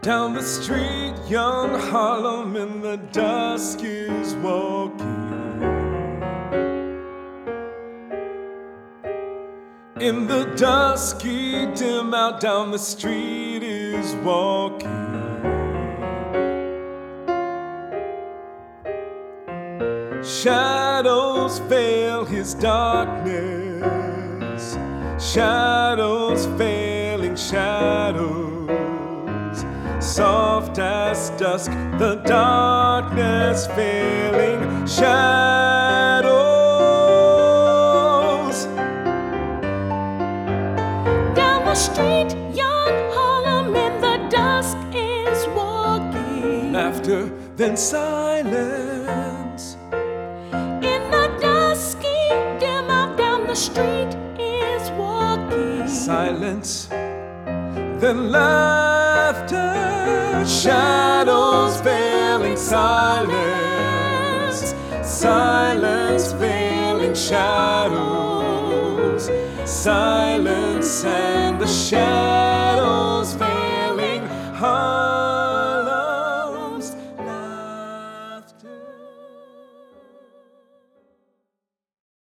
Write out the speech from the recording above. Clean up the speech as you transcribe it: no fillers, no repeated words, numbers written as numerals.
Down the street, young Harlem in the dusk is walking. In the dusky dim out down the street is walking. Shadows veil his darkness, shadows veiling shadows. Soft as dusk, the darkness veiling shadows. Down the street, young Harlem in the dusk is walking. Laughter, then silence. In the dusky dim out down the street is walking. Silence, then laughter. Shadows veiling silence. Silence veiling shadows. Silence and the shadows veiling